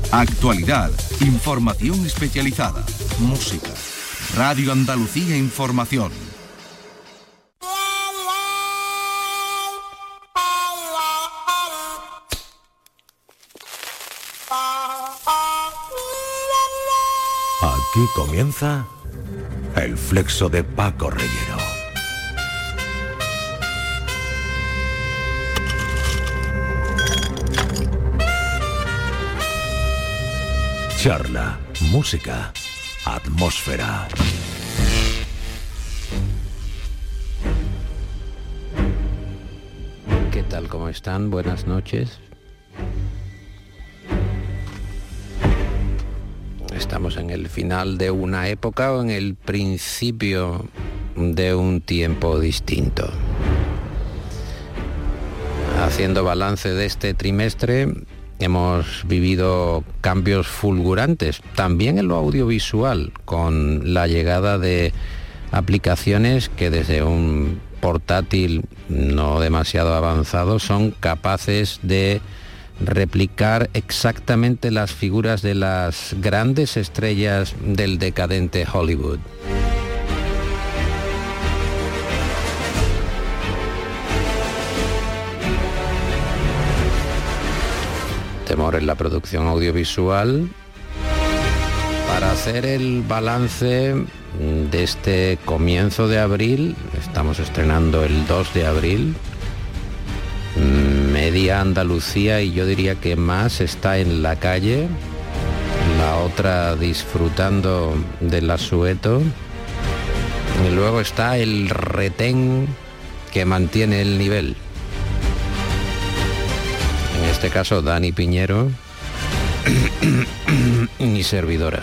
Actualidad, información especializada, música. Radio Andalucía Información. Aquí comienza el flexo de Paco Reyero. Charla, música, atmósfera. ¿Qué tal? ¿Cómo están? Buenas noches. Estamos en el final de una época o en el principio de un tiempo distinto. Haciendo balance de este trimestre, hemos vivido cambios fulgurantes, también en lo audiovisual, con la llegada de aplicaciones que desde un portátil no demasiado avanzado son capaces de replicar exactamente las figuras de las grandes estrellas del decadente Hollywood. Temor en la producción audiovisual. Para hacer el balance de este comienzo de abril, estamos estrenando el 2 de abril, media Andalucía, y yo diría que más, está en la calle, la otra disfrutando del asueto, y luego está el retén que mantiene el nivel. En este caso, Dani Piñero y servidora.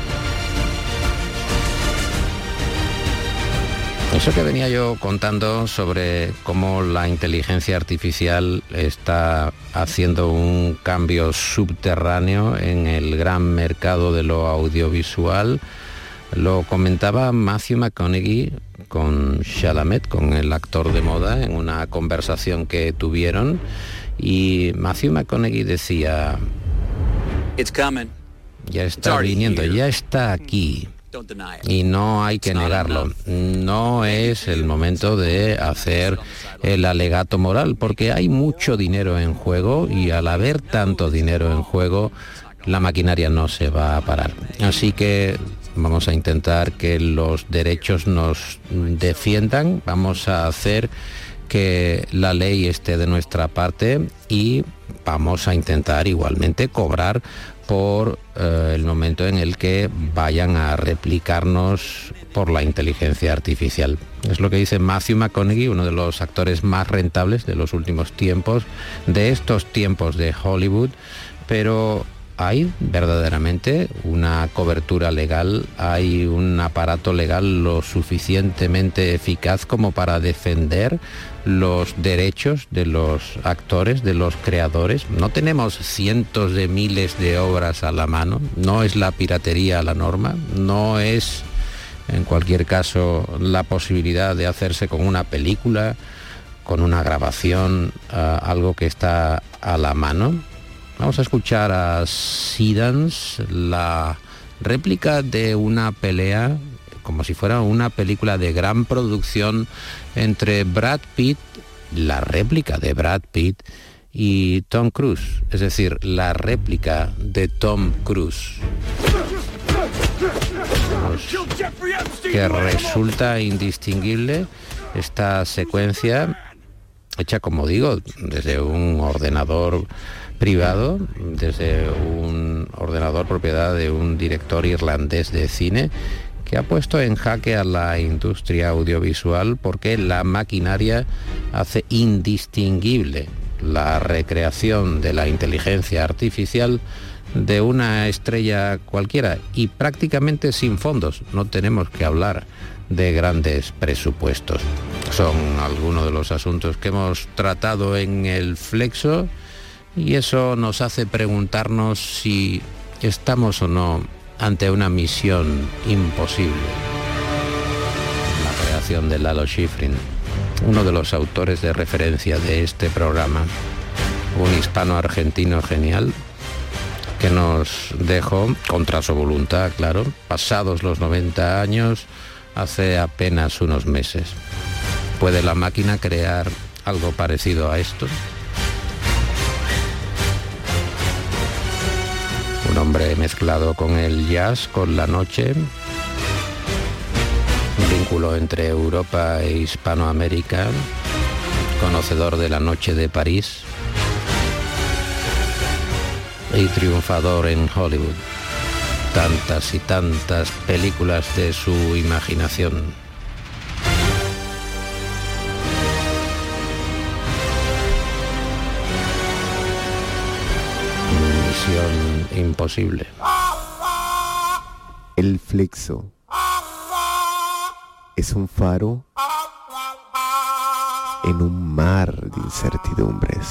Eso que venía yo contando sobre cómo la inteligencia artificial está haciendo un cambio subterráneo en el gran mercado de lo audiovisual, lo comentaba Matthew McConaughey con Chalamet, con el actor de moda, en una conversación que tuvieron, y Matthew McConaughey decía: It's coming. Ya está viniendo, ya está aquí. Y no hay que negarlo. No es el momento de hacer el alegato moral, porque hay mucho dinero en juego, y al haber tanto dinero en juego, la maquinaria no se va a parar. Así que vamos a intentar que los derechos nos defiendan, vamos a hacer que la ley esté de nuestra parte, y vamos a intentar igualmente cobrar por el momento en el que vayan a replicarnos por la inteligencia artificial. Es lo que dice Matthew McConaughey, uno de los actores más rentables de los últimos tiempos, de estos tiempos de Hollywood, pero hay verdaderamente una cobertura legal, hay un aparato legal lo suficientemente eficaz como para defender los derechos de los actores, de los creadores. No tenemos cientos de miles de obras a la mano, no es la piratería la norma, no es, en cualquier caso, la posibilidad de hacerse con una película, con una grabación, algo que está a la mano. Vamos a escuchar a Seedance, la réplica de una pelea, como si fuera una película de gran producción, entre Brad Pitt, la réplica de Brad Pitt, y Tom Cruise, es decir, la réplica de Tom Cruise, que resulta indistinguible esta secuencia, hecha, como digo, desde un ordenador privado, desde un ordenador propiedad de un director irlandés de cine, que ha puesto en jaque a la industria audiovisual porque la maquinaria hace indistinguible la recreación de la inteligencia artificial de una estrella cualquiera, y prácticamente sin fondos. No tenemos que hablar de grandes presupuestos. Son algunos de los asuntos que hemos tratado en el Flexo, y eso nos hace preguntarnos si estamos o no ante una misión imposible. La creación de Lalo Schifrin, uno de los autores de referencia de este programa, un hispano-argentino genial, que nos dejó, contra su voluntad, claro, pasados los 90 años, hace apenas unos meses. ¿Puede la máquina crear algo parecido a esto? Un hombre mezclado con el jazz, con la noche, un vínculo entre Europa e Hispanoamérica, conocedor de la noche de París y triunfador en Hollywood. Tantas y tantas películas de su imaginación. Misión imposible. El Flexo es un faro en un mar de incertidumbres.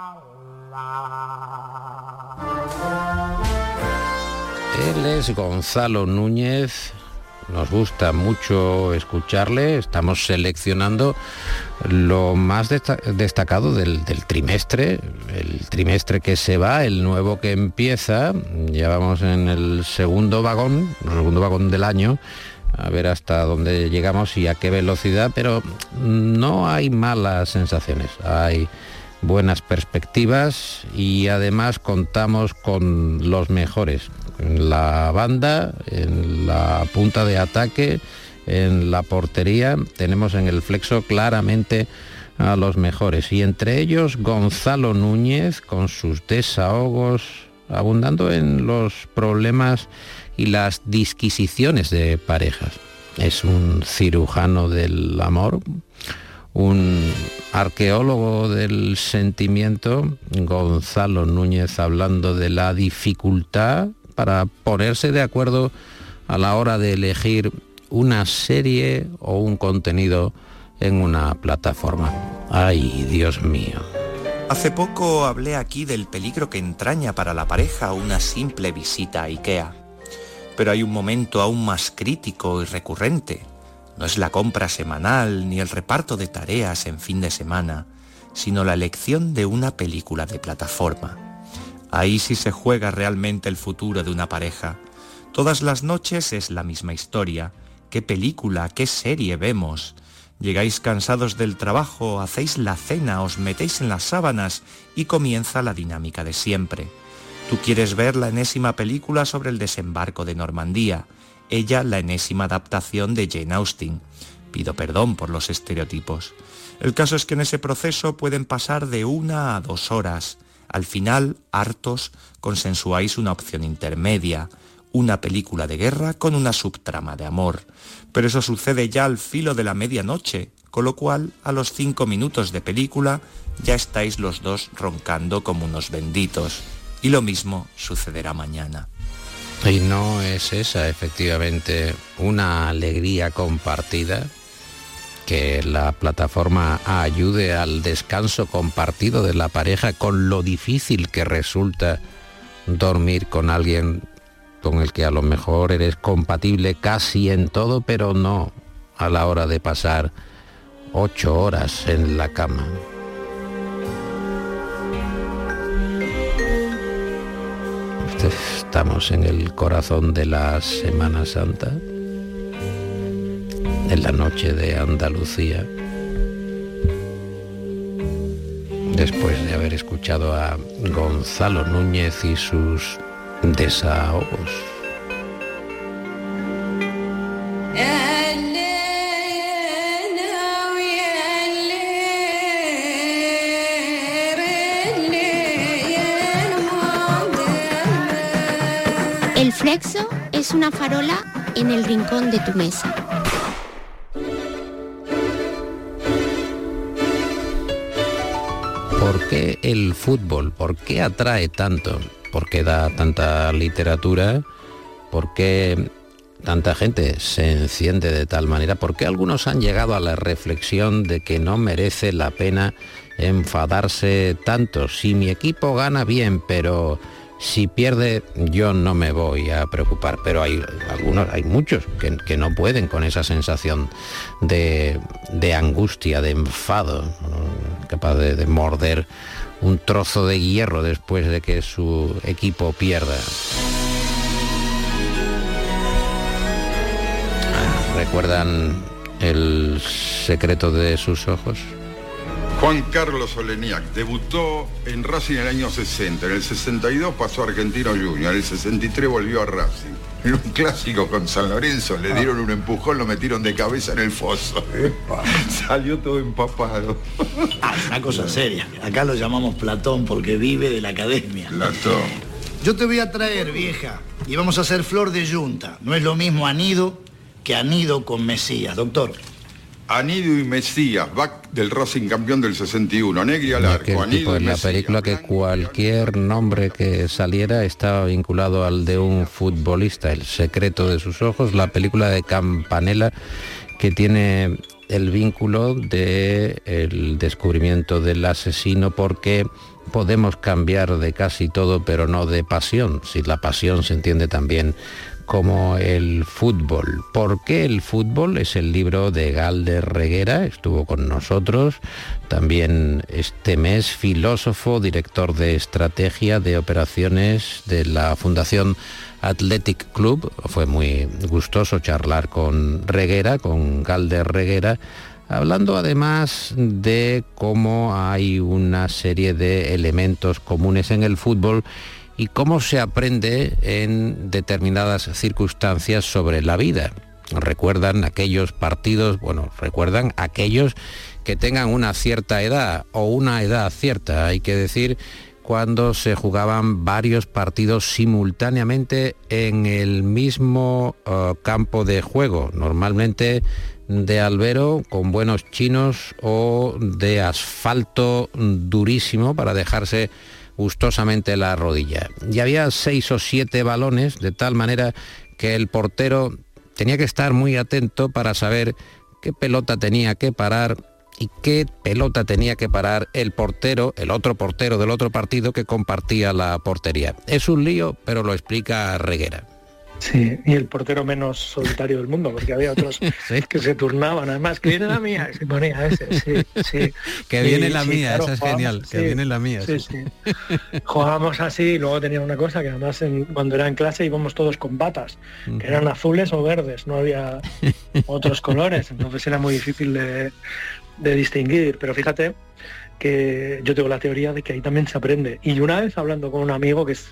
Él es Gonzalo Núñez, nos gusta mucho escucharle, estamos seleccionando lo más destacado del trimestre, el trimestre que se va, el nuevo que empieza, ya vamos en el segundo vagón del año, a ver hasta dónde llegamos y a qué velocidad, pero no hay malas sensaciones, hay buenas perspectivas y además contamos con los mejores. En la banda, en la punta de ataque, en la portería, tenemos en el Flexo claramente a los mejores. Y entre ellos Gonzalo Núñez, con sus desahogos, abundando en los problemas y las disquisiciones de parejas. Es un cirujano del amor, un arqueólogo del sentimiento, Gonzalo Núñez, hablando de la dificultad para ponerse de acuerdo a la hora de elegir una serie o un contenido en una plataforma. ¡Ay, Dios mío! Hace poco hablé aquí del peligro que entraña para la pareja una simple visita a IKEA. Pero hay un momento aún más crítico y recurrente. No es la compra semanal ni el reparto de tareas en fin de semana, sino la elección de una película de plataforma. Ahí sí se juega realmente el futuro de una pareja. Todas las noches es la misma historia. ¿Qué película, qué serie vemos? Llegáis cansados del trabajo, hacéis la cena, os metéis en las sábanas y comienza la dinámica de siempre. Tú quieres ver la enésima película sobre el desembarco de Normandía, ella la enésima adaptación de Jane Austen. Pido perdón por los estereotipos. El caso es que en ese proceso pueden pasar de 1 a 2 horas. Al final, hartos, consensuáis una opción intermedia, una película de guerra con una subtrama de amor. Pero eso sucede ya al filo de la medianoche, con lo cual, a los 5 minutos de película, ya estáis los dos roncando como unos benditos. Y lo mismo sucederá mañana. Y no es esa, efectivamente, una alegría compartida, que la plataforma ayude al descanso compartido de la pareja con lo difícil que resulta dormir con alguien con el que a lo mejor eres compatible casi en todo, pero no a la hora de pasar 8 horas en la cama. Estamos en el corazón de la Semana Santa, en la noche de Andalucía, después de haber escuchado a Gonzalo Núñez y sus desahogos. El Flexo es una farola en el rincón de tu mesa. ¿Por qué el fútbol? ¿Por qué atrae tanto? ¿Por qué da tanta literatura? ¿Por qué tanta gente se enciende de tal manera? ¿Por qué algunos han llegado a la reflexión de que no merece la pena enfadarse tanto? Si mi equipo gana bien, pero Si pierde, yo no me voy a preocupar, pero hay muchos que no pueden con esa sensación de angustia, de enfado, capaz de morder un trozo de hierro después de que su equipo pierda. ¿Recuerdan El secreto de sus ojos? Juan Carlos Oleñac debutó en Racing en el año 60, en el 62 pasó a Argentino Junior, en el 63 volvió a Racing. En un clásico con San Lorenzo le dieron un empujón, lo metieron de cabeza en el foso. Salió todo empapado. Una cosa seria. Acá lo llamamos Platón porque vive de la academia. Platón. Yo te voy a traer, vieja, y vamos a hacer flor de yunta. No es lo mismo anido que anido con Mesías, doctor. Anido y Mesías, back del Racing campeón del 61, Negri al arco, Anido y en la Mesías. película que cualquier nombre que saliera estaba vinculado al de un futbolista. El secreto de sus ojos, la película de Campanella, que tiene el vínculo del descubrimiento del asesino, porque podemos cambiar de casi todo, pero no de pasión, si la pasión se entiende también como el fútbol. ¿Por qué el fútbol? Es el libro de Galder Reguera, estuvo con nosotros también este mes, filósofo, director de estrategia de operaciones de la Fundación Athletic Club. Fue muy gustoso charlar con Reguera, con Galder Reguera, hablando además de cómo hay una serie de elementos comunes en el fútbol y cómo se aprende en determinadas circunstancias sobre la vida. Recuerdan aquellos partidos, recuerdan aquellos que tengan una cierta edad o una edad cierta, hay que decir, cuando se jugaban varios partidos simultáneamente en el mismo campo de juego, normalmente de albero con buenos chinos o de asfalto durísimo para dejarse gustosamente la rodilla. Y había 6 o 7 balones, de tal manera que el portero tenía que estar muy atento para saber qué pelota tenía que parar y qué pelota tenía que parar el portero, el otro portero del otro partido que compartía la portería. Es un lío, pero lo explica Reguera. Sí, y el portero menos solitario del mundo, porque había otros ¿sí? que se turnaban, además, que viene la mía, y se ponía ese, sí. Que viene la mía, claro, esa es genial, que viene la mía. Sí. Jugábamos así, y luego tenía una cosa que además cuando era en clase íbamos todos con batas, que eran azules o verdes, no había otros colores, entonces era muy difícil de distinguir, pero fíjate que yo tengo la teoría de que ahí también se aprende. Y una vez hablando con un amigo que es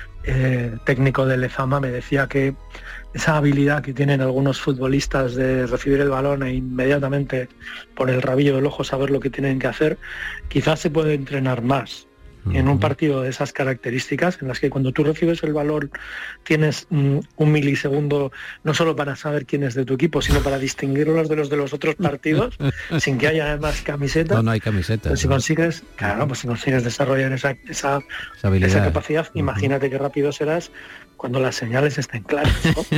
técnico de Lezama, me decía que esa habilidad que tienen algunos futbolistas de recibir el balón e inmediatamente por el rabillo del ojo saber lo que tienen que hacer, quizás se puede entrenar más en un partido de esas características, en las que cuando tú recibes el balón tienes un milisegundo no solo para saber quién es de tu equipo, sino para distinguirlos de los otros partidos sin que haya además camiseta. No hay camiseta. Pues si consigues, si consigues desarrollar esa capacidad, imagínate qué rápido serás cuando las señales estén claras,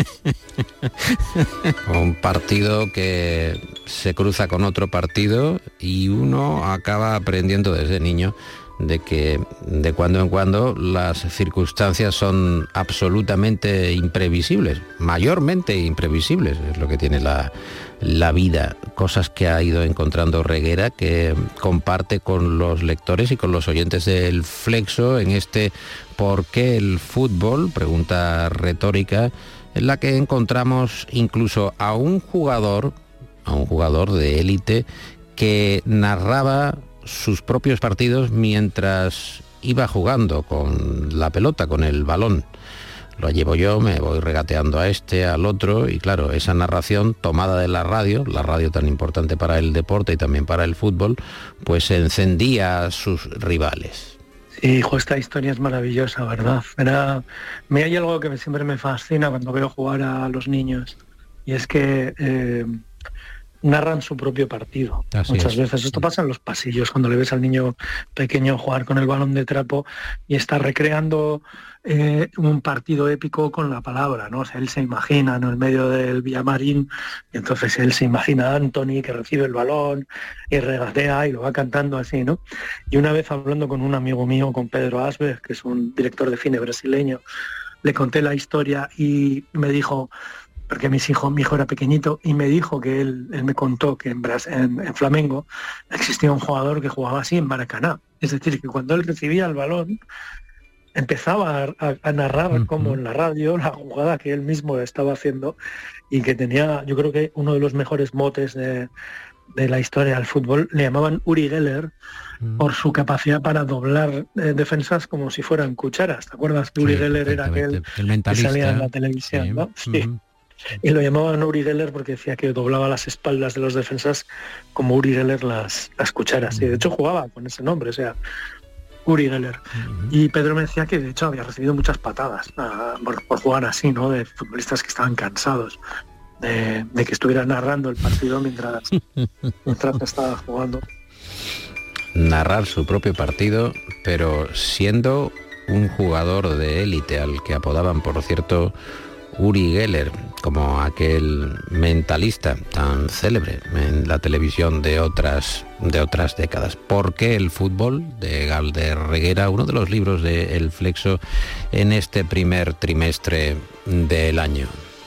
¿no? Un partido que se cruza con otro partido y uno acaba aprendiendo desde niño de que de cuando en cuando las circunstancias son absolutamente imprevisibles, mayormente imprevisibles, es lo que tiene la vida, cosas que ha ido encontrando Reguera, que comparte con los lectores y con los oyentes del Flexo en este ¿por qué el fútbol?, pregunta retórica, en la que encontramos incluso a un jugador de élite que narraba sus propios partidos mientras iba jugando con la pelota, con el balón. Lo llevo yo, me voy regateando a este, al otro, y claro, esa narración tomada de la radio tan importante para el deporte y también para el fútbol, pues encendía a sus rivales. Sí, hijo, esta historia es maravillosa, ¿verdad? Hay algo que siempre me fascina cuando veo jugar a los niños, y es que narran su propio partido. Así Muchas es. veces esto pasa en los pasillos, cuando le ves al niño pequeño jugar con el balón de trapo y está recreando un partido épico con la palabra, ¿no? O sea, él se imagina en el medio del Villamarín, y entonces él se imagina a Anthony que recibe el balón y regatea y lo va cantando así, ¿no? Y una vez hablando con un amigo mío, con Pedro Asberg, que es un director de cine brasileño, le conté la historia y me dijo, porque mi hijo era pequeñito, y me dijo que él me contó que en Flamengo existía un jugador que jugaba así en Maracaná. Es decir, que cuando él recibía el balón, empezaba a narrar como en la radio la jugada que él mismo estaba haciendo, y que tenía, yo creo que uno de los mejores motes de la historia del fútbol, le llamaban Uri Geller, por su capacidad para doblar defensas como si fueran cucharas. ¿Te acuerdas que Uri Geller era aquel que salía en la televisión? Sí. ¿No? Sí. Y lo llamaban Uri Geller porque decía que doblaba las espaldas de los defensas como Uri Geller las cucharas. Y de hecho jugaba con ese nombre, o sea, Uri Geller. Y Pedro me decía que de hecho había recibido muchas patadas por jugar así, ¿no? De futbolistas que estaban cansados de que estuviera narrando el partido mientras estaba jugando. Narrar su propio partido, pero siendo un jugador de élite al que apodaban, por cierto, Uri Geller, como aquel mentalista tan célebre en la televisión de otras décadas. ¿Por qué el fútbol? De Galder Reguera, uno de los libros de El Flexo en este primer trimestre del año.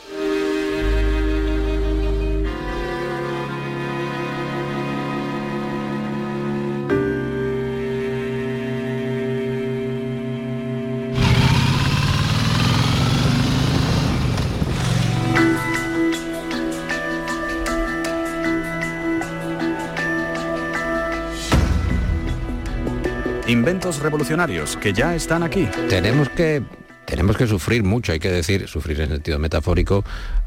Inventos revolucionarios que ya están aquí. Tenemos que sufrir mucho, hay que decir, sufrir en sentido metafórico,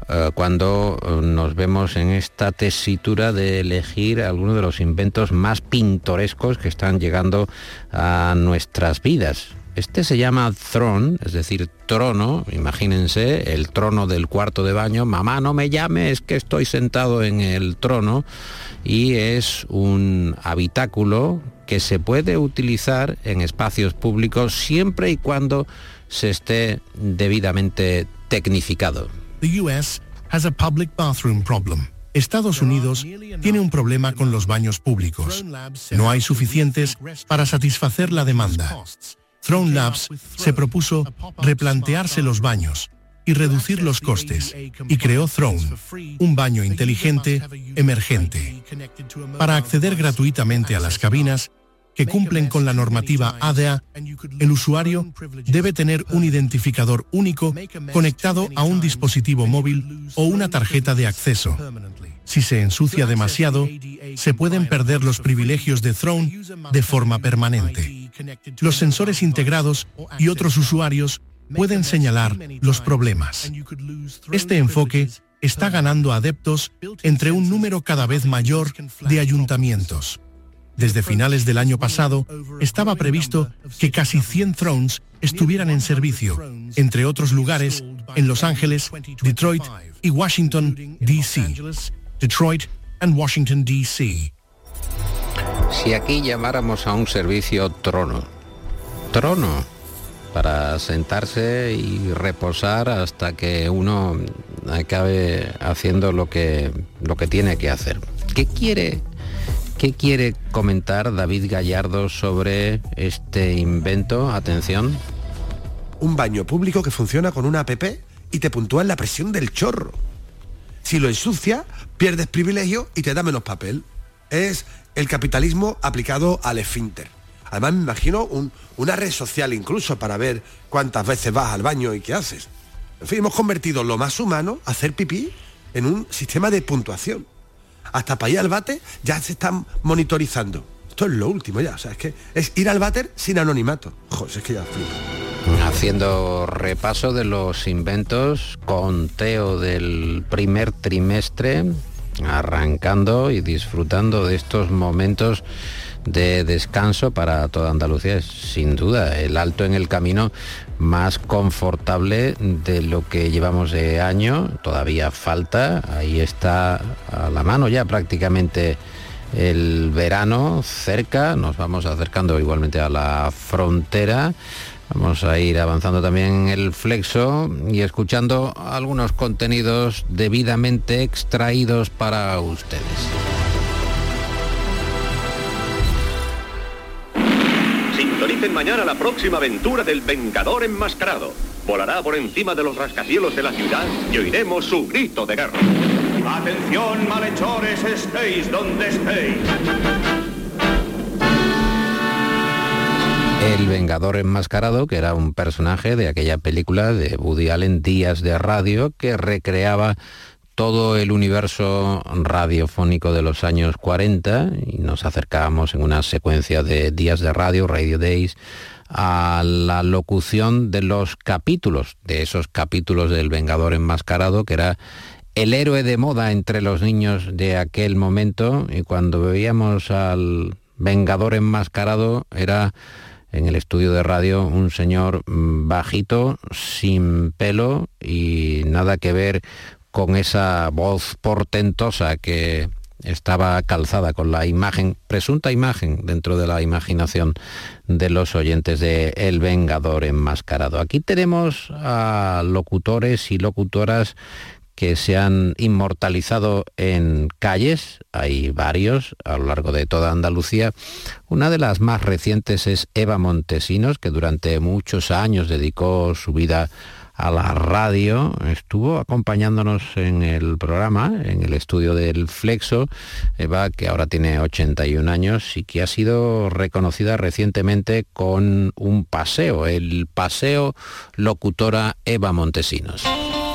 cuando nos vemos en esta tesitura de elegir algunos de los inventos más pintorescos que están llegando a nuestras vidas. Este se llama Throne, es decir, trono, imagínense, el trono del cuarto de baño. Mamá, no me llame, es que estoy sentado en el trono. Y es un habitáculo que se puede utilizar en espacios públicos siempre y cuando se esté debidamente tecnificado. The US has a public bathroom problem. Estados Unidos tiene un problema con los baños públicos. No hay suficientes para satisfacer la demanda. Throne Labs se propuso replantearse los baños y reducir los costes, y creó Throne, un baño inteligente emergente. Para acceder gratuitamente a las cabinas que cumplen con la normativa ADA, el usuario debe tener un identificador único conectado a un dispositivo móvil o una tarjeta de acceso. Si se ensucia demasiado, se pueden perder los privilegios de Throne de forma permanente. Los sensores integrados y otros usuarios pueden señalar los problemas. Este enfoque está ganando adeptos entre un número cada vez mayor de ayuntamientos. Desde finales del año pasado, estaba previsto que casi 100 Thrones estuvieran en servicio, entre otros lugares, en Los Ángeles, Detroit y Washington, D.C. Detroit and Washington, D.C. Si aquí llamáramos a un servicio trono, para sentarse y reposar hasta que uno acabe haciendo lo que tiene que hacer. ¿Qué quiere comentar David Gallardo sobre este invento? Atención. Un baño público que funciona con una app y te puntúa en la presión del chorro. Si lo ensucia, pierdes privilegio y te da menos papel. Es el capitalismo aplicado al esfínter. Además me imagino una red social incluso para ver cuántas veces vas al baño y qué haces. En fin, hemos convertido lo más humano, hacer pipí, en un sistema de puntuación. Hasta para ir al váter ya se están monitorizando. Esto es lo último ya, o sea, es que es ir al váter sin anonimato. Joder, es que ya flipa. Haciendo repaso de los inventos, conteo del primer trimestre, arrancando y disfrutando de estos momentos de descanso para toda Andalucía. Es sin duda el Alto en el Camino más confortable de lo que llevamos de año. Todavía falta, ahí está a la mano ya prácticamente el verano cerca, nos vamos acercando igualmente a la frontera. Vamos a ir avanzando también en el Flexo y escuchando algunos contenidos debidamente extraídos para ustedes. Sintonicen mañana la próxima aventura del Vengador enmascarado. Volará por encima de los rascacielos de la ciudad y oiremos su grito de guerra. ¡Atención, malhechores, estéis donde estéis! El Vengador enmascarado, que era un personaje de aquella película de Woody Allen, Días de Radio, que recreaba todo el universo radiofónico de los años 40, y nos acercábamos en una secuencia de Días de Radio, Radio Days, a la locución de los capítulos, de esos capítulos del Vengador enmascarado, que era el héroe de moda entre los niños de aquel momento, y cuando veíamos al Vengador enmascarado era en el estudio de radio un señor bajito, sin pelo y nada que ver con esa voz portentosa que estaba calzada con la imagen, presunta imagen dentro de la imaginación de los oyentes de El Vengador enmascarado. Aquí tenemos a locutores y locutoras que se han inmortalizado en calles, hay varios a lo largo de toda Andalucía. Una de las más recientes es Eva Montesinos, que durante muchos años dedicó su vida a la radio, estuvo acompañándonos en el programa, en el estudio del Flexo. Eva, que ahora tiene 81 años y que ha sido reconocida recientemente con un paseo, el Paseo Locutora Eva Montesinos.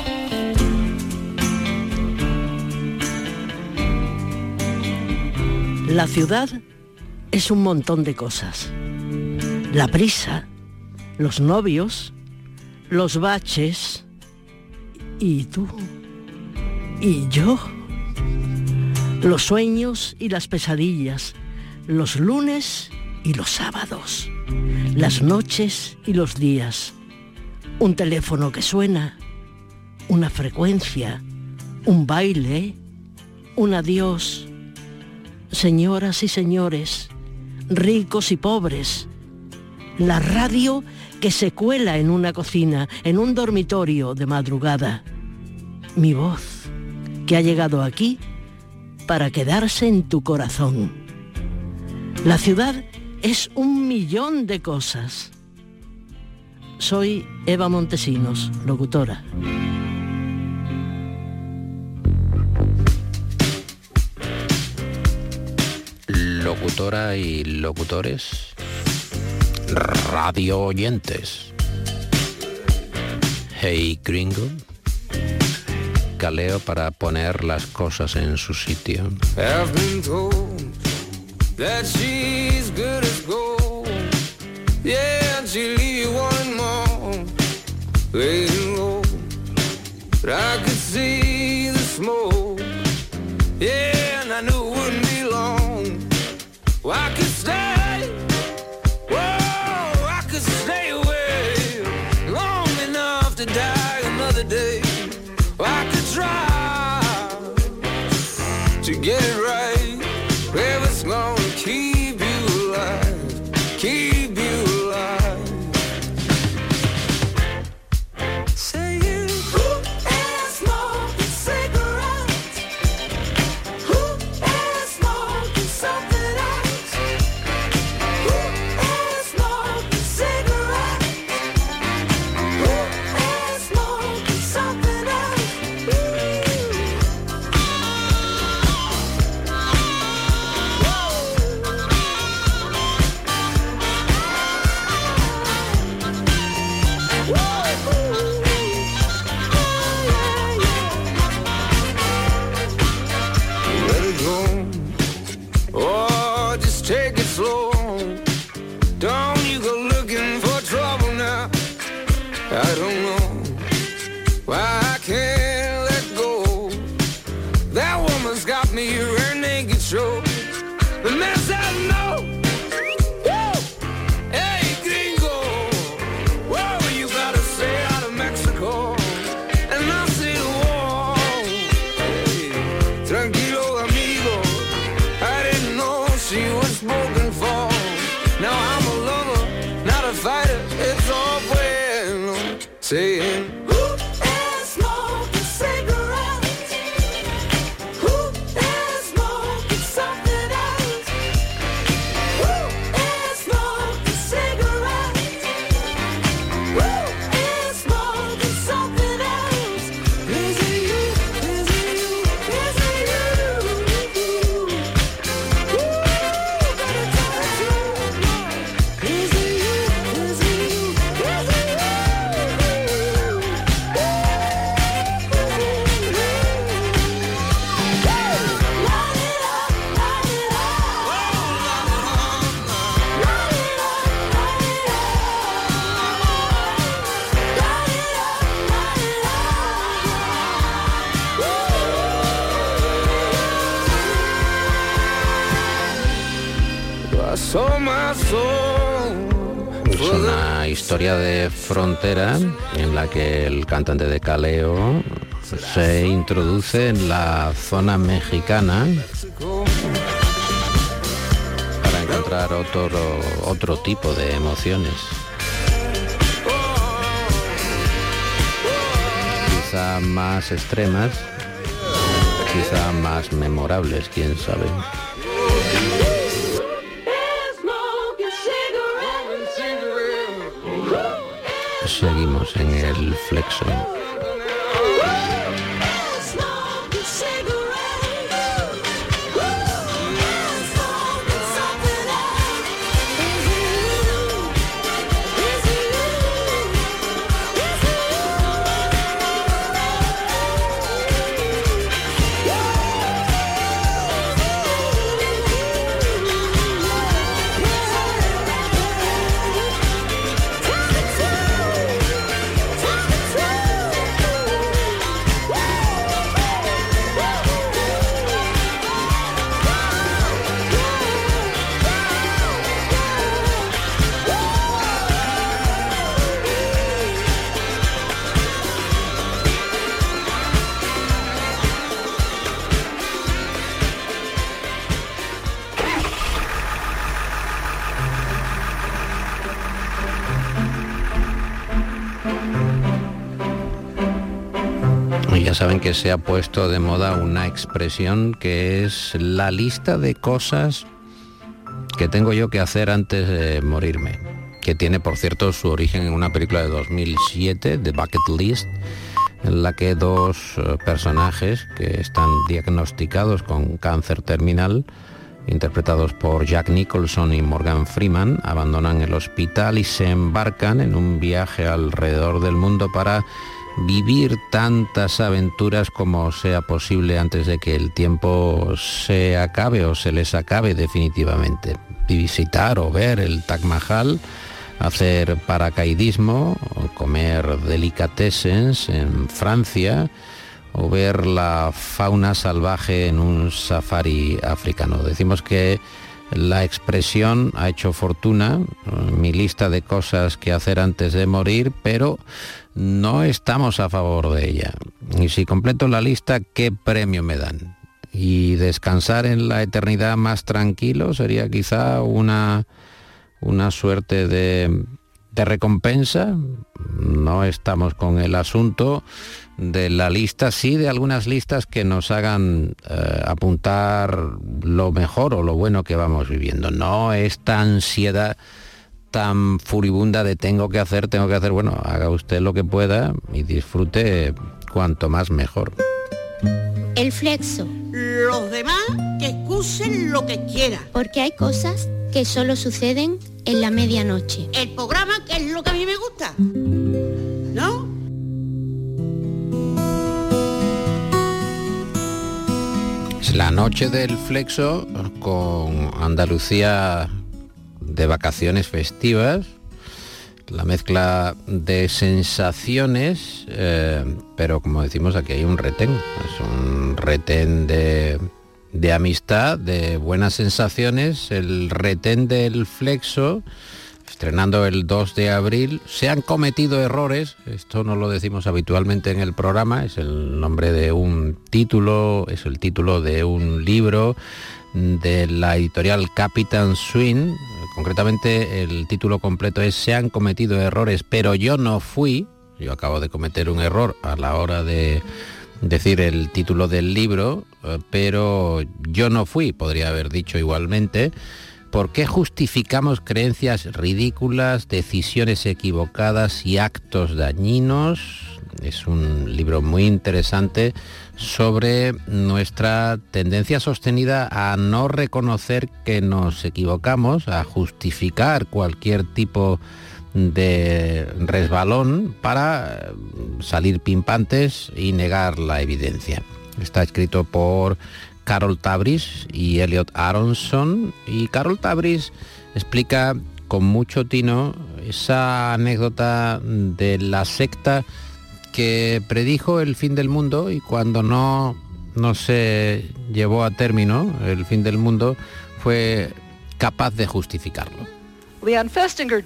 La ciudad es un montón de cosas. La prisa, los novios, los baches, y tú, y yo. Los sueños y las pesadillas, los lunes y los sábados, las noches y los días. Un teléfono que suena, una frecuencia, un baile, un adiós. Señoras y señores, ricos y pobres, la radio que se cuela en una cocina, en un dormitorio de madrugada. Mi voz, que ha llegado aquí para quedarse en tu corazón. La ciudad es un millón de cosas. Soy Eva Montesinos, locutora. Locutora y locutores, radio oyentes. Hey Gringo, caleo para poner las cosas en su sitio. I've been told that she's good as gold. Yeah, and she'll leave you wanting more. Laying low, but I could see the smoke. Yeah, and I knew it wouldn't be long. Well, I could stay, whoa, I could stay away long enough to die another day. Well, I could try to get it right, where it's gonna keep you alive, keep you alive. Saying, who is smoking cigarettes? Who is smoking something else? Who is smoking cigarettes? Who is smoking something else? saying, who is smoking cigarettes? Who is smoking something else? Who is smoking cigarettes? Who is smoking something else? Is it you? Is it you? Is it you? Better tell the truth. Is it you? Is it you? Is it you? I saw my soul. Es una historia de frontera en la que el cantante de Kaleo se introduce en la zona mexicana para encontrar otro tipo de emociones. Quizá más extremas, quizá más memorables, quién sabe. Seguimos en el Flexo. Ya saben que se ha puesto de moda una expresión que es la lista de cosas que tengo yo que hacer antes de morirme, que tiene, por cierto, su origen en una película de 2007, The Bucket List, en la que dos personajes que están diagnosticados con cáncer terminal, interpretados por Jack Nicholson y Morgan Freeman, abandonan el hospital y se embarcan en un viaje alrededor del mundo para vivir tantas aventuras como sea posible antes de que el tiempo se acabe o se les acabe definitivamente. Visitar o ver el Taj Mahal, hacer paracaidismo, o comer delicatessens en Francia, o ver la fauna salvaje en un safari africano. Decimos que la expresión ha hecho fortuna, mi lista de cosas que hacer antes de morir, pero no estamos a favor de ella. Y si completo la lista, ¿qué premio me dan? Y descansar en la eternidad más tranquilo sería quizá una suerte de recompensa. No estamos con el asunto de la lista, sí de algunas listas que nos hagan apuntar lo mejor o lo bueno que vamos viviendo. No esta ansiedad tan furibunda de tengo que hacer, bueno, haga usted lo que pueda y disfrute cuanto más mejor. El Flexo. Los demás que excusen lo que quieran. Porque hay cosas que solo suceden en la medianoche. El programa que es lo que a mí me gusta, ¿no? Es la noche del Flexo con Andalucía de vacaciones festivas, la mezcla de sensaciones, pero como decimos aquí hay un retén, es un retén de amistad, de buenas sensaciones, el retén del Flexo, estrenando el 2 de abril. Se han cometido errores, esto no lo decimos habitualmente en el programa, es el nombre de un título, es el título de un libro de la editorial Captain Swing. Concretamente el título completo es Se han cometido errores, pero yo no fui. Yo acabo de cometer un error a la hora de decir el título del libro, pero yo no fui, podría haber dicho igualmente. ¿Por qué justificamos creencias ridículas, decisiones equivocadas y actos dañinos? Es un libro muy interesante sobre nuestra tendencia sostenida a no reconocer que nos equivocamos, a justificar cualquier tipo de resbalón para salir pimpantes y negar la evidencia. Está escrito por Carol Tavris y Elliot Aronson, y Carol Tavris explica con mucho tino esa anécdota de la secta que predijo el fin del mundo, y cuando no se llevó a término el fin del mundo, fue capaz de justificarlo. Leon Festinger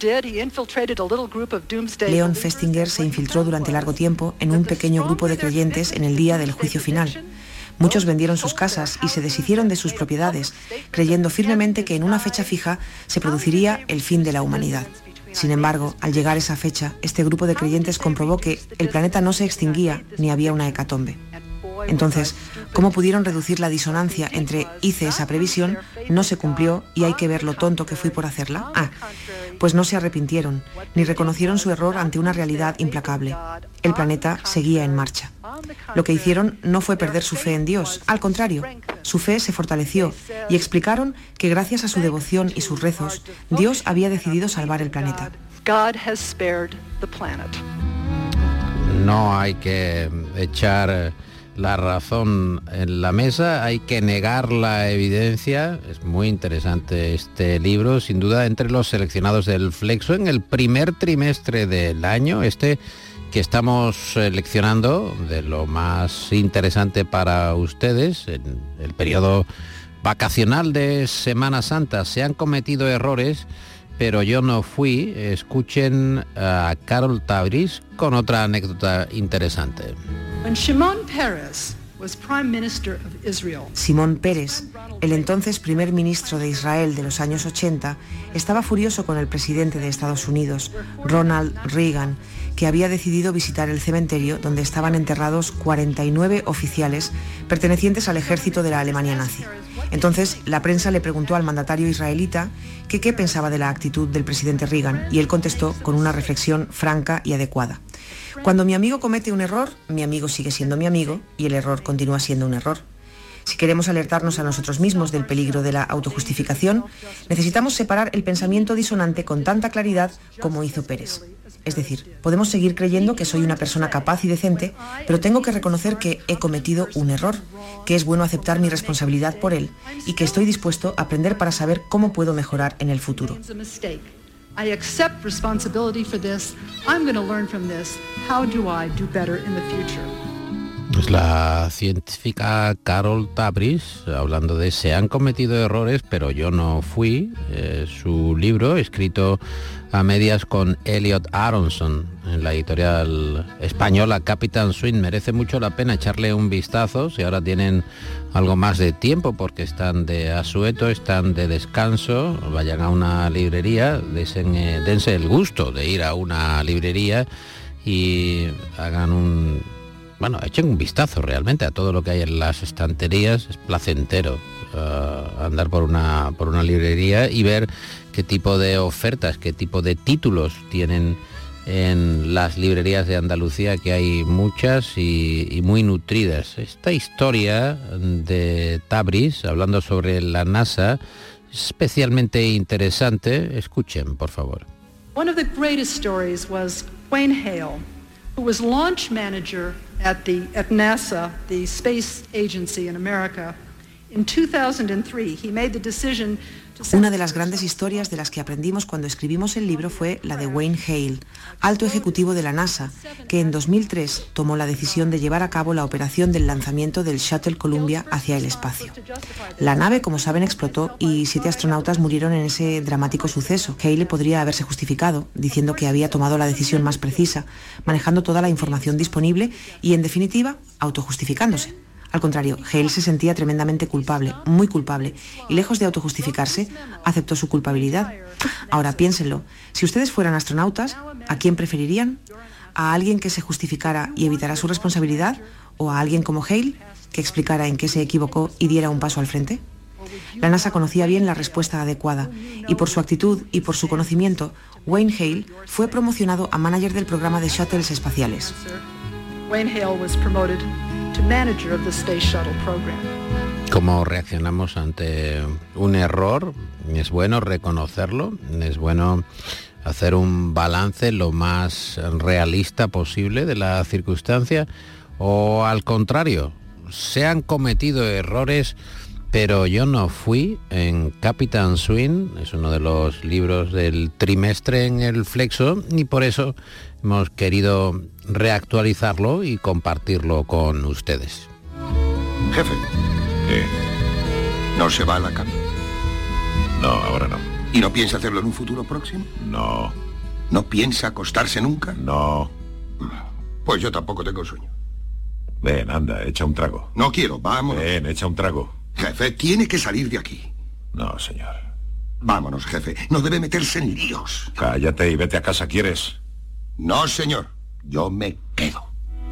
se infiltró durante largo tiempo en un pequeño grupo de creyentes en el día del juicio final. Muchos vendieron sus casas y se deshicieron de sus propiedades, creyendo firmemente que en una fecha fija se produciría el fin de la humanidad. Sin embargo, al llegar esa fecha, este grupo de creyentes comprobó que el planeta no se extinguía ni había una hecatombe. Entonces, ¿cómo pudieron reducir la disonancia entre hice esa previsión, no se cumplió y hay que ver lo tonto que fui por hacerla? Pues no se arrepintieron, ni reconocieron su error ante una realidad implacable. El planeta seguía en marcha. Lo que hicieron no fue perder su fe en Dios, al contrario, su fe se fortaleció y explicaron que gracias a su devoción y sus rezos, Dios había decidido salvar el planeta. No hay que echar la razón en la mesa, hay que negar la evidencia. Es muy interesante este libro, sin duda entre los seleccionados del Flexo en el primer trimestre del año, que estamos seleccionando de lo más interesante para ustedes en el periodo vacacional de Semana Santa. Se han cometido errores, pero yo no fui. Escuchen a Carol Tavris con otra anécdota interesante. Simón Peres, el entonces primer ministro de Israel de los años 80, estaba furioso con el presidente de Estados Unidos, Ronald Reagan, que había decidido visitar el cementerio donde estaban enterrados 49 oficiales pertenecientes al ejército de la Alemania nazi. Entonces, la prensa le preguntó al mandatario israelita que qué pensaba de la actitud del presidente Reagan, y él contestó con una reflexión franca y adecuada. Cuando mi amigo comete un error, mi amigo sigue siendo mi amigo y el error continúa siendo un error. Si queremos alertarnos a nosotros mismos del peligro de la autojustificación, necesitamos separar el pensamiento disonante con tanta claridad como hizo Pérez. Es decir, podemos seguir creyendo que soy una persona capaz y decente, pero tengo que reconocer que he cometido un error, que es bueno aceptar mi responsabilidad por él y que estoy dispuesto a aprender para saber cómo puedo mejorar en el futuro. I accept responsibility for this. I'm going to learn from this. How do I do better in the future? Pues la científica Carol Tavris, hablando de se han cometido errores, pero yo no fui. Su libro, escrito a medias con Elliot Aronson, en la editorial española Capitán Swing, merece mucho la pena echarle un vistazo si ahora tienen algo más de tiempo, porque están de asueto, están de descanso. Vayan a una librería, dense el gusto de ir a una librería y echen un vistazo realmente a todo lo que hay en las estanterías. Es placentero andar por una librería y ver qué tipo de ofertas, qué tipo de títulos tienen en las librerías de Andalucía, que hay muchas y muy nutridas. Esta historia de Tavris, hablando sobre la NASA, es especialmente interesante. Escuchen, por favor. One of the greatest stories was Wayne Hale, who was launch manager at NASA, the space agency in America. In 2003, he made the decision. Una de las grandes historias de las que aprendimos cuando escribimos el libro fue la de Wayne Hale, alto ejecutivo de la NASA, que en 2003 tomó la decisión de llevar a cabo la operación del lanzamiento del Shuttle Columbia hacia el espacio. La nave, como saben, explotó y 7 astronautas murieron en ese dramático suceso. Hale podría haberse justificado, diciendo que había tomado la decisión más precisa, manejando toda la información disponible y, en definitiva, autojustificándose. Al contrario, Hale se sentía tremendamente culpable, muy culpable, y lejos de autojustificarse, aceptó su culpabilidad. Ahora piénsenlo, si ustedes fueran astronautas, ¿a quién preferirían? ¿A alguien que se justificara y evitara su responsabilidad? ¿O a alguien como Hale, que explicara en qué se equivocó y diera un paso al frente? La NASA conocía bien la respuesta adecuada y por su actitud y por su conocimiento, Wayne Hale fue promocionado a manager del programa de shuttles espaciales. Wayne Hale was promoted to manager of the Space Shuttle program. ¿Cómo reaccionamos ante un error? Es bueno reconocerlo, es bueno hacer un balance lo más realista posible de la circunstancia, o al contrario, se han cometido errores, pero yo no fui. En Captain Swing, es uno de los libros del trimestre en el Flexo, y por eso hemos querido reactualizarlo y compartirlo con ustedes. Jefe, ¿no se va a la cama? No, ahora no. ¿Y no piensa hacerlo en un futuro próximo? No. ¿No piensa acostarse nunca? No. Pues yo tampoco tengo sueño. Ven, anda, echa un trago. No quiero, vámonos. Ven, echa un trago. Jefe, tiene que salir de aquí. No, señor. Vámonos, jefe. No debe meterse en líos. Cállate y vete a casa, ¿quieres? No, señor. Yo me quedo.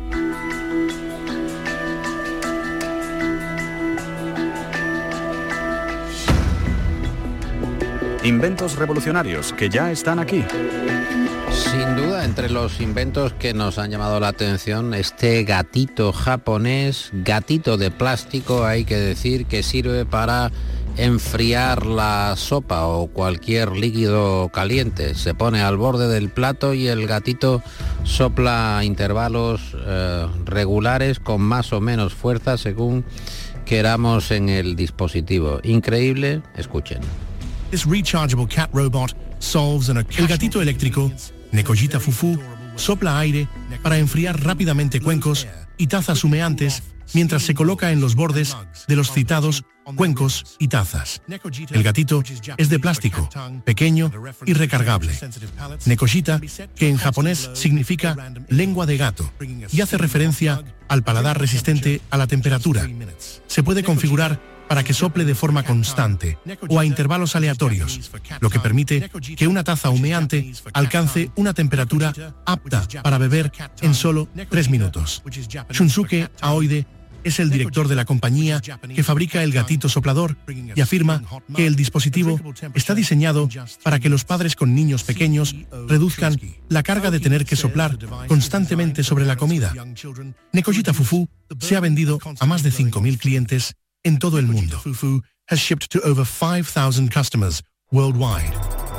Inventos revolucionarios que ya están aquí. Sin duda, entre los inventos que nos han llamado la atención, este gatito japonés, gatito de plástico, hay que decir, que sirve para enfriar la sopa o cualquier líquido caliente. Se pone al borde del plato y el gatito sopla a intervalos regulares con más o menos fuerza según queramos en el dispositivo. Increíble, escuchen. This rechargeable cat robot solves el gatito eléctrico, Nekojita Fufu, sopla aire para enfriar rápidamente cuencos y tazas humeantes mientras se coloca en los bordes de los citados cuencos y tazas. El gatito es de plástico, pequeño y recargable. Nekojita, que en japonés significa lengua de gato, y hace referencia al paladar resistente a la temperatura. Se puede configurar para que sople de forma constante o a intervalos aleatorios, lo que permite que una taza humeante alcance una temperatura apta para beber en solo 3 minutos. Shunsuke Aoide es el director de la compañía que fabrica el gatito soplador y afirma que el dispositivo está diseñado para que los padres con niños pequeños reduzcan la carga de tener que soplar constantemente sobre la comida. Nekojita Fufu se ha vendido a más de 5.000 clientes en todo el mundo. Fufu has shipped to over 5,000 customers worldwide.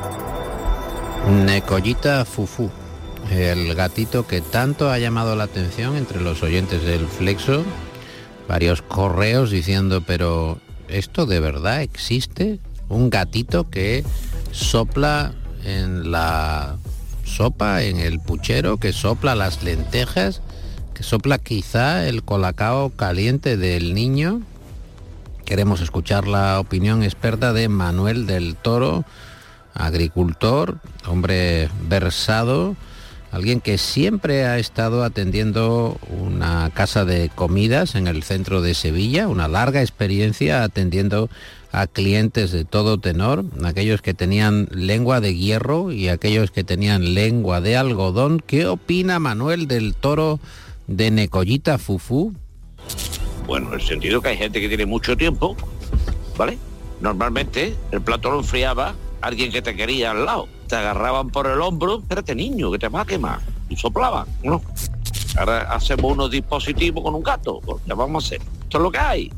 Nekojita Fufu, el gatito que tanto ha llamado la atención entre los oyentes del Flexo. Varios correos diciendo, pero ¿esto de verdad existe? Un gatito que sopla en la sopa, en el puchero, que sopla las lentejas, que sopla quizá el colacao caliente del niño. Queremos escuchar la opinión experta de Manuel del Toro, agricultor, hombre versado, alguien que siempre ha estado atendiendo una casa de comidas en el centro de Sevilla, una larga experiencia atendiendo a clientes de todo tenor, aquellos que tenían lengua de hierro y aquellos que tenían lengua de algodón. ¿Qué opina Manuel del Toro de Nekojita Fufu? Bueno, en el sentido que hay gente que tiene mucho tiempo, ¿vale? Normalmente el plato lo enfriaba alguien que te quería al lado. Te agarraban por el hombro, espérate niño, que te va a quemar. Y soplaban, ¿no? Ahora hacemos unos dispositivos con un gato. Pues ya vamos a hacer. Esto es lo que hay.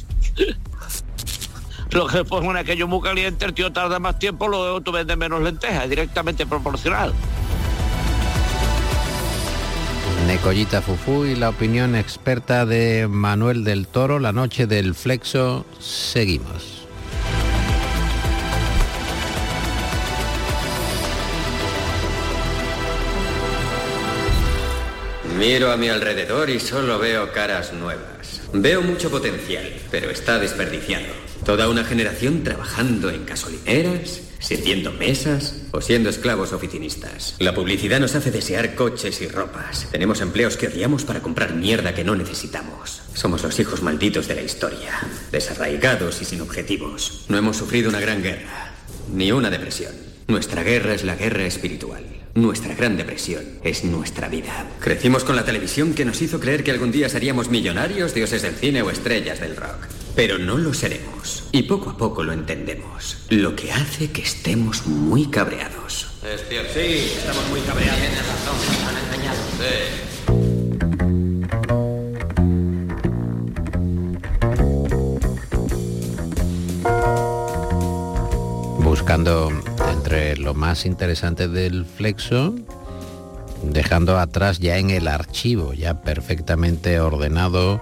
Lo que ponen aquello muy caliente, el tío tarda más tiempo, luego tú vendes menos lentejas, es directamente proporcional. Nekojita Fufu y la opinión experta de Manuel del Toro, la noche del Flexo. Seguimos. Miro a mi alrededor y solo veo caras nuevas. Veo mucho potencial, pero está desperdiciado. Toda una generación trabajando en gasolineras, sirviendo mesas o siendo esclavos oficinistas. La publicidad nos hace desear coches y ropas. Tenemos empleos que odiamos para comprar mierda que no necesitamos. Somos los hijos malditos de la historia, desarraigados y sin objetivos. No hemos sufrido una gran guerra, ni una depresión. Nuestra guerra es la guerra espiritual. Nuestra gran depresión es nuestra vida. Crecimos con la televisión que nos hizo creer que algún día seríamos millonarios, dioses del cine o estrellas del rock. Pero no lo seremos. Y poco a poco lo entendemos. Lo que hace que estemos muy cabreados. Es cierto. Sí, estamos muy cabreados. Tienes razón, nos han engañado. Buscando entre lo más interesante del Flexo, dejando atrás ya en el archivo, ya perfectamente ordenado,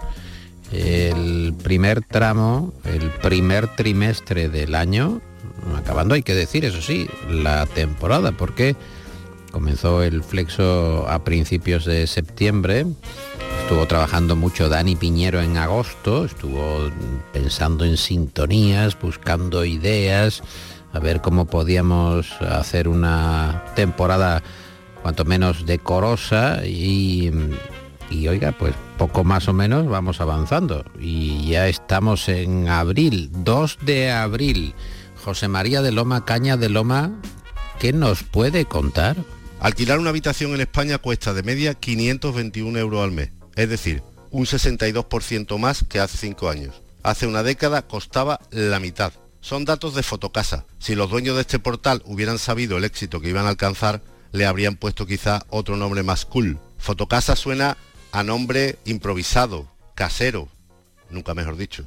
el primer tramo, el primer trimestre del año, acabando, hay que decir, eso sí, la temporada, porque comenzó el Flexo a principios de septiembre. Estuvo trabajando mucho Dani Piñero en agosto, estuvo pensando en sintonías, buscando ideas, a ver cómo podíamos hacer una temporada cuanto menos decorosa y oiga, pues poco más o menos vamos avanzando y ya estamos en abril, 2 de abril. José María de Loma, Caña de Loma, ¿qué nos puede contar? Alquilar una habitación en España cuesta de media 521 euros al mes, es decir, un 62% más que hace 5 años. Hace una década costaba la mitad. Son datos de Fotocasa. Si los dueños de este portal hubieran sabido el éxito que iban a alcanzar, le habrían puesto quizá otro nombre más cool. Fotocasa suena a nombre improvisado, casero, nunca mejor dicho.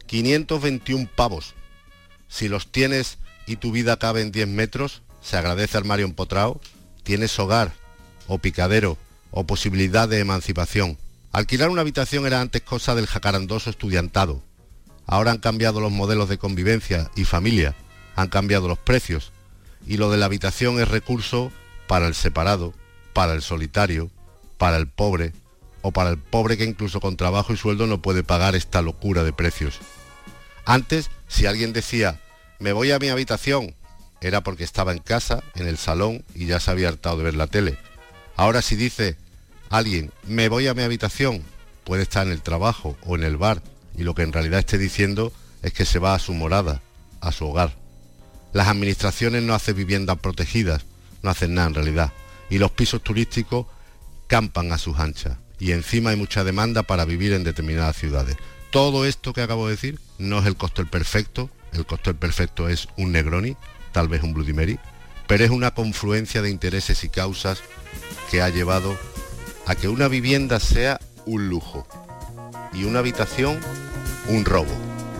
521 pavos. Si los tienes y tu vida cabe en 10 metros, se agradece armario empotrado, tienes hogar, o picadero, o posibilidad de emancipación. Alquilar una habitación era antes cosa del jacarandoso estudiantado. Ahora han cambiado los modelos de convivencia y familia, han cambiado los precios, y lo de la habitación es recurso para el separado, para el solitario, para el pobre, o para el pobre que incluso con trabajo y sueldo no puede pagar esta locura de precios. Antes, si alguien decía, me voy a mi habitación, era porque estaba en casa, en el salón, y ya se había hartado de ver la tele. Ahora si dice alguien, me voy a mi habitación, puede estar en el trabajo o en el bar, y lo que en realidad esté diciendo es que se va a su morada, a su hogar. Las administraciones no hacen viviendas protegidas, no hacen nada en realidad, y los pisos turísticos campan a sus anchas, y encima hay mucha demanda para vivir en determinadas ciudades. Todo esto que acabo de decir no es el cóctel perfecto, el cóctel perfecto es un Negroni, tal vez un Bloody Mary, pero es una confluencia de intereses y causas que ha llevado a que una vivienda sea un lujo y una habitación un robo.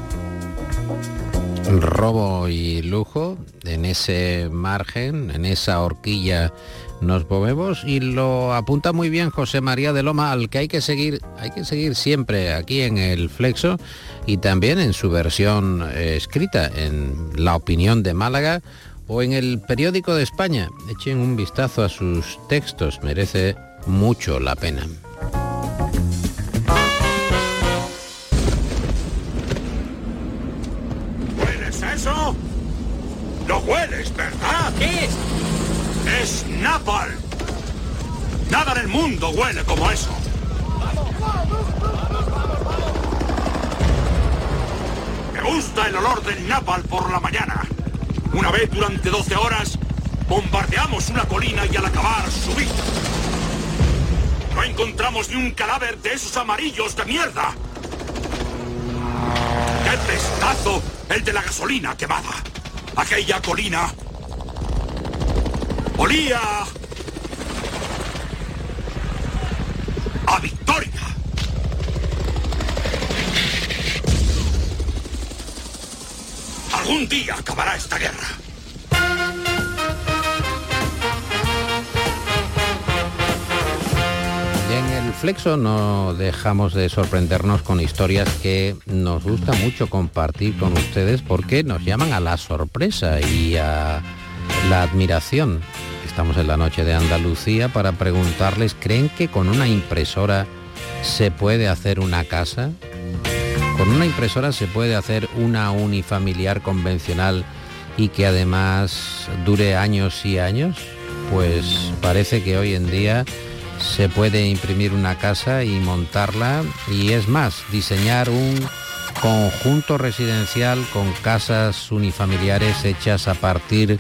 Robo y lujo, en ese margen, en esa horquilla nos movemos, y lo apunta muy bien José María de Loma, al que hay que seguir siempre aquí en el Flexo y también en su versión escrita en La Opinión de Málaga o en el Periódico de España. Echen un vistazo a sus textos, merece mucho la pena. ¿Hueles eso? ¿Lo hueles, verdad? ¿Qué es? ¡Es napalm! Nada en el mundo huele como eso. Me gusta el olor del napalm por la mañana. Una vez durante 12 horas bombardeamos una colina y al acabar subí. No encontramos ni un cadáver de esos amarillos de mierda. ¡Qué pestazo el de la gasolina quemada! Aquella colina olía a victoria. Algún día acabará esta guerra. Y en el Flexo no dejamos de sorprendernos con historias que nos gusta mucho compartir con ustedes porque nos llaman a la sorpresa y a la admiración. Estamos en la noche de Andalucía para preguntarles, ¿creen que con una impresora se puede hacer una casa? ¿Con una impresora se puede hacer una unifamiliar convencional y que además dure años y años? Pues parece que hoy en día se puede imprimir una casa y montarla, y es más, diseñar un conjunto residencial con casas unifamiliares hechas a partir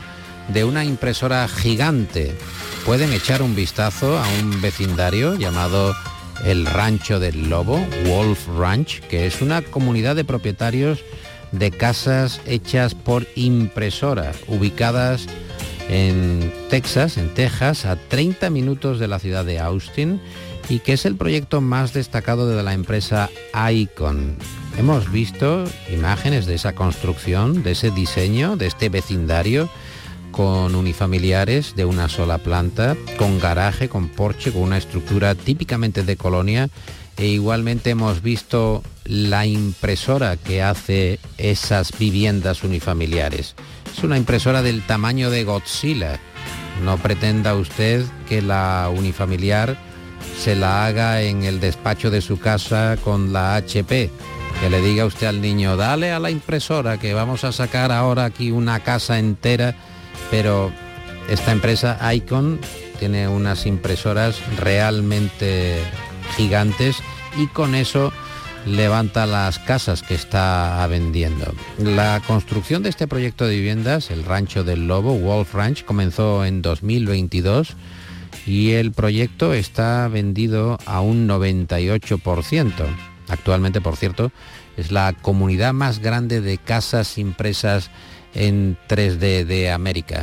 de una impresora gigante. Pueden echar un vistazo a un vecindario llamado el Rancho del Lobo, Wolf Ranch, que es una comunidad de propietarios de casas hechas por impresora, ubicadas en Texas, a 30 minutos de la ciudad de Austin, y que es el proyecto más destacado de la empresa Icon. Hemos visto imágenes de esa construcción, de ese diseño, de este vecindario, con unifamiliares de una sola planta, con garaje, con porche, con una estructura típicamente de colonia, e igualmente hemos visto la impresora que hace esas viviendas unifamiliares. Es una impresora del tamaño de Godzilla. No pretenda usted que la unifamiliar se la haga en el despacho de su casa con la HP. Que le diga usted al niño, dale a la impresora que vamos a sacar ahora aquí una casa entera. Pero esta empresa Icon tiene unas impresoras realmente gigantes y con eso levanta las casas que está vendiendo. La construcción de este proyecto de viviendas, el Rancho del Lobo, Wolf Ranch, comenzó en 2022 y el proyecto está vendido a un 98%. Actualmente, por cierto, es la comunidad más grande de casas impresas en 3D de América.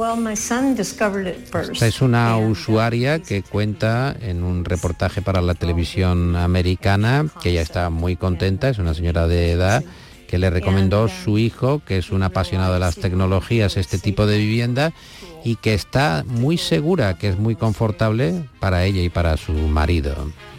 Esta es una usuaria que cuenta en un reportaje para la televisión americana que ya está muy contenta, es una señora de edad que le recomendó su hijo, que es un apasionado de las tecnologías, este tipo de vivienda, y que está muy segura, que es muy confortable para ella y para su marido.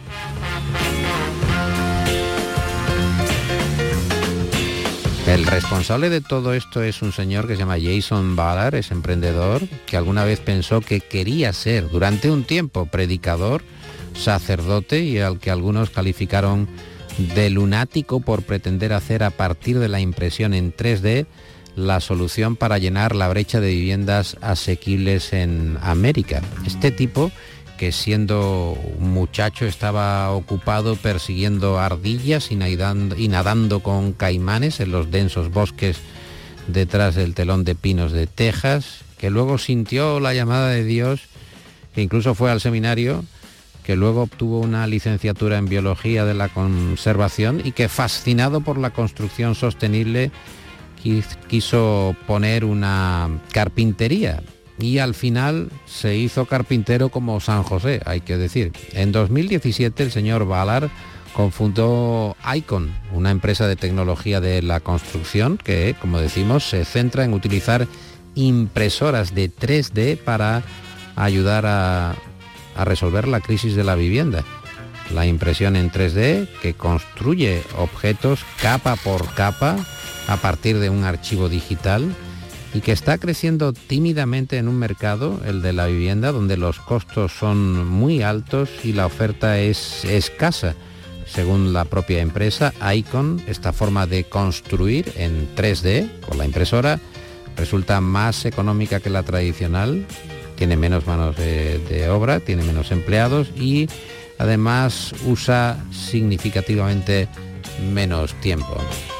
El responsable de todo esto es un señor que se llama Jason Ballard, es emprendedor, que alguna vez pensó que quería ser durante un tiempo predicador, sacerdote, y al que algunos calificaron de lunático por pretender hacer a partir de la impresión en 3D la solución para llenar la brecha de viviendas asequibles en América. Este tipo, que siendo un muchacho estaba ocupado persiguiendo ardillas y nadando con caimanes en los densos bosques detrás del telón de pinos de Texas, que luego sintió la llamada de Dios, que incluso fue al seminario, que luego obtuvo una licenciatura en biología de la conservación y que, fascinado por la construcción sostenible, quiso poner una carpintería. Y al final se hizo carpintero como San José, hay que decir. En 2017 el señor Ballard cofundó Icon, una empresa de tecnología de la construcción que, como decimos, se centra en utilizar impresoras de 3D para ayudar a resolver la crisis de la vivienda. La impresión en 3D que construye objetos capa por capa a partir de un archivo digital, y que está creciendo tímidamente en un mercado, el de la vivienda, donde los costos son muy altos y la oferta es escasa. Según la propia empresa Icon, esta forma de construir en 3D con la impresora resulta más económica que la tradicional, tiene menos manos de obra, tiene menos empleados y además usa significativamente menos tiempo.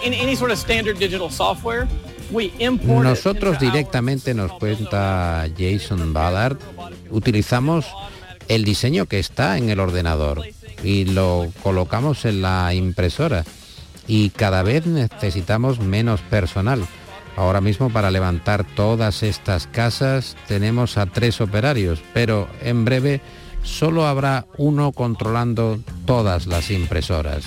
Nosotros directamente, nos cuenta Jason Ballard, utilizamos el diseño que está en el ordenador y lo colocamos en la impresora, y cada vez necesitamos menos personal. Ahora mismo, para levantar todas estas casas tenemos a 3 operarios, pero en breve solo habrá uno controlando todas las impresoras.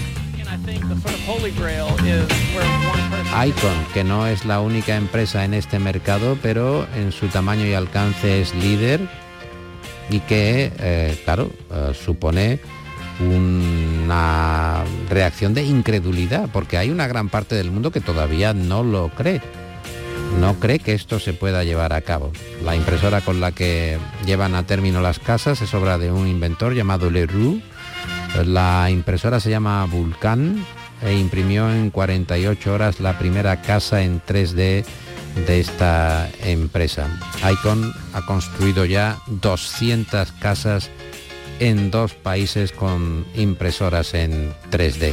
Icon, que no es la única empresa en este mercado, pero en su tamaño y alcance es líder, y que, supone una reacción de incredulidad, porque hay una gran parte del mundo que todavía no lo cree. No cree que esto se pueda llevar a cabo. La impresora con la que llevan a término las casas es obra de un inventor llamado Leroux. La impresora se llama Vulcan e imprimió en 48 horas la primera casa en 3D de esta empresa. Icon ha construido ya 200 casas en 2 países con impresoras en 3D.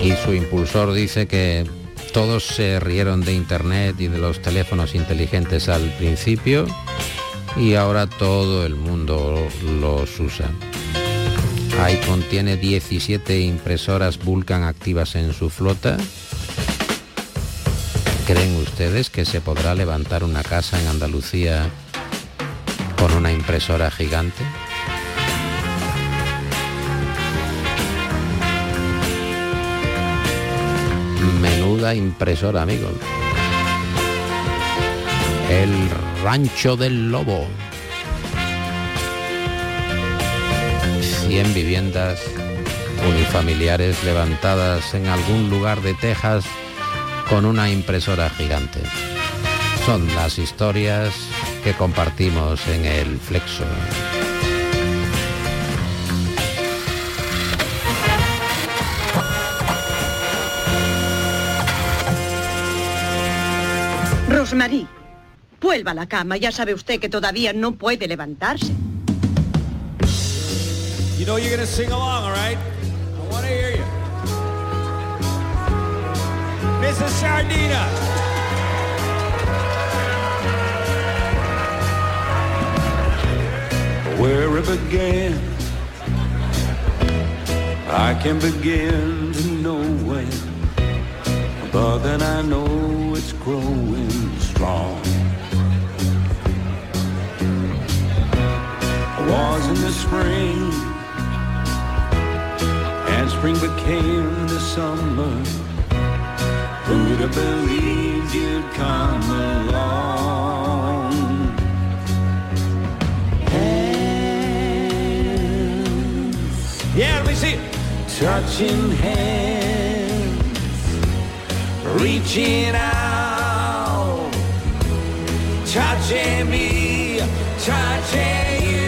Y su impulsor dice que todos se rieron de Internet y de los teléfonos inteligentes al principio y ahora todo el mundo los usa. iPhone tiene 17 impresoras Vulkan activas en su flota. ¿Creen ustedes que se podrá levantar una casa en Andalucía con una impresora gigante? Menuda impresora, amigos. El Rancho del Lobo. 100 viviendas unifamiliares levantadas en algún lugar de Texas con una impresora gigante. Son las historias que compartimos en el Flexo. Rosmarie, vuelva a la cama. Ya sabe usted que todavía no puede levantarse. You know you're gonna sing along, all right? I want to hear you. Mrs. Sardina. Where it began, I can begin to know when, but then I know it's growing strong. I was in the spring, and spring became the summer. Who'd have believed you'd come along? Hands, yeah, let me see it. Touching hands, reaching out, touching me, touching you.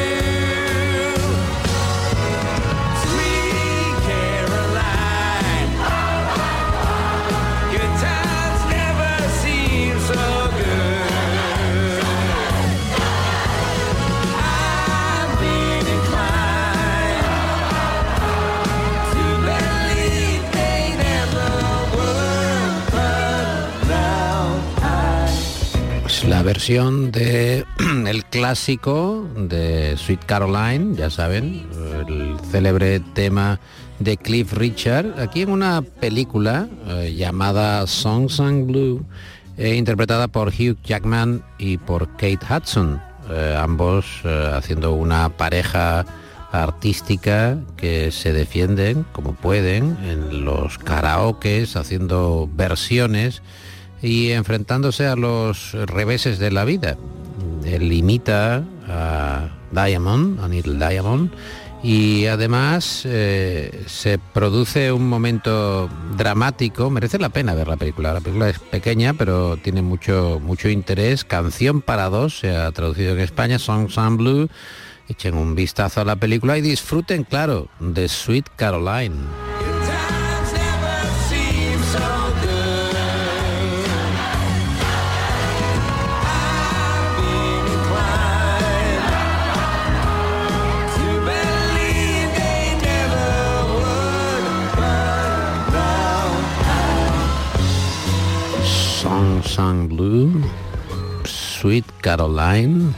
La versión de el clásico de Sweet Caroline, ya saben, el célebre tema de Cliff Richard, aquí en una película llamada Song Sung Blue, interpretada por Hugh Jackman y por Kate Hudson, ambos haciendo una pareja artística que se defienden como pueden en los karaokes, haciendo versiones y enfrentándose a los reveses de la vida. Él imita a Diamond, a Neil Diamond, y además se produce un momento dramático. Merece la pena ver la película. La película es pequeña, pero tiene mucho interés. Canción para dos se ha traducido en España, Song Sung Blue. Echen un vistazo a la película y disfruten, claro, de Sweet Caroline. Song Sung Blue, Sweet Caroline.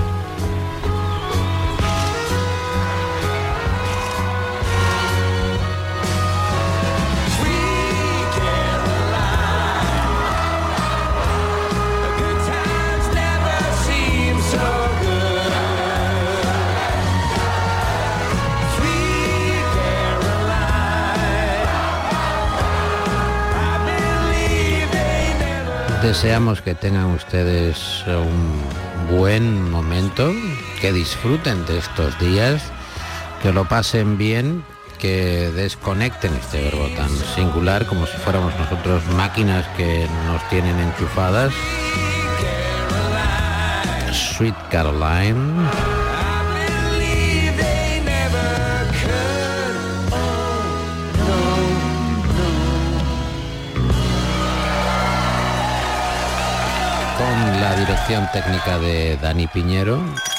Deseamos que tengan ustedes un buen momento, que disfruten de estos días, que lo pasen bien, que desconecten, este verbo tan singular, como si fuéramos nosotros máquinas que nos tienen enchufadas. Sweet Caroline. Con la dirección técnica de Dani Piñero.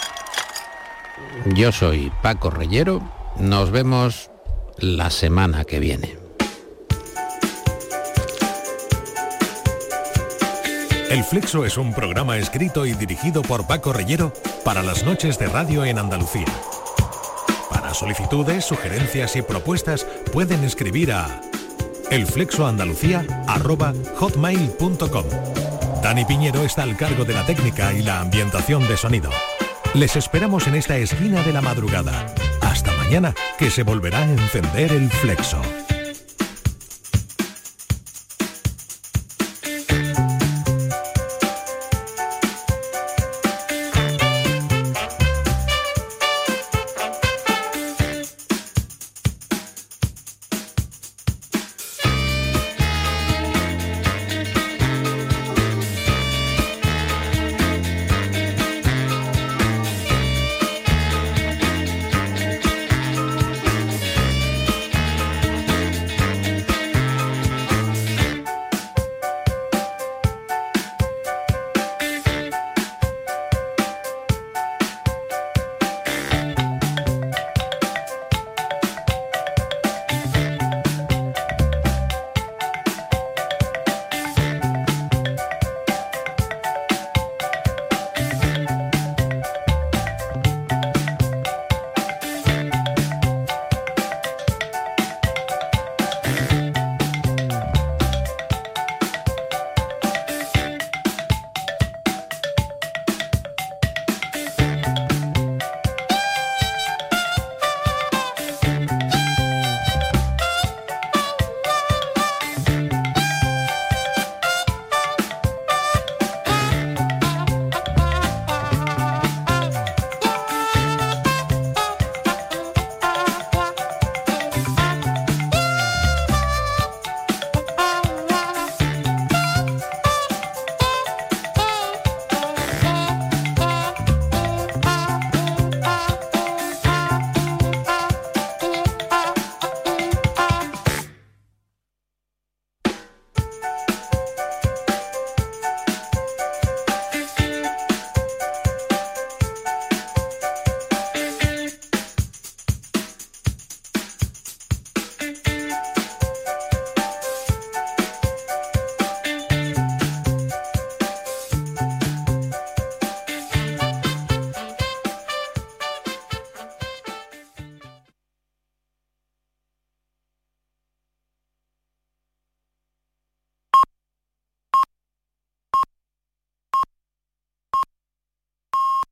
Yo soy Paco Reyero. Nos vemos la semana que viene. El Flexo es un programa escrito y dirigido por Paco Reyero para las noches de radio en Andalucía. Para solicitudes, sugerencias y propuestas pueden escribir a elflexoandalucía@hotmail.com. Dani Piñero está al cargo de la técnica y la ambientación de sonido. Les esperamos en esta esquina de la madrugada. Hasta mañana, que se volverá a encender el Flexo.